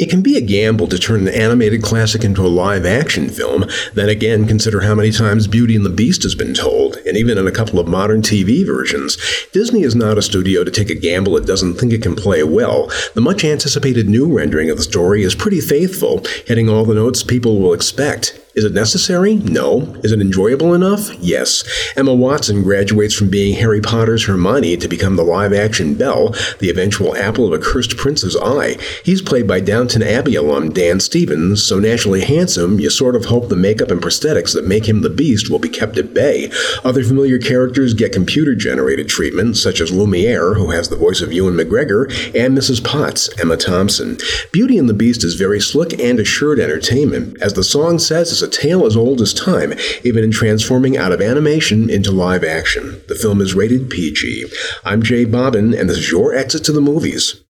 It can be a gamble to turn an animated classic into a live-action film. Then again, consider how many times Beauty and the Beast has been told, and even in a couple of modern TV versions. Disney is not a studio to take a gamble it doesn't think it can play well. The much-anticipated new rendering of the story is pretty faithful, hitting all the notes people will expect. Is it necessary? No. Is it enjoyable enough? Yes. Emma Watson graduates from being Harry Potter's Hermione to become the live-action Belle, the eventual apple of a cursed prince's eye. He's played by Downton Abbey alum Dan Stevens, so naturally handsome, you sort of hope the makeup and prosthetics that make him the Beast will be kept at bay. Other familiar characters get computer-generated treatment, such as Lumiere, who has the voice of Ewan McGregor, and Mrs. Potts, Emma Thompson. Beauty and the Beast is very slick and assured entertainment. As the song says, it's a tale as old as time, even in transforming out of animation into live action. The film is rated PG. I'm Jay Bobbin, and this is your Exit to the Movies.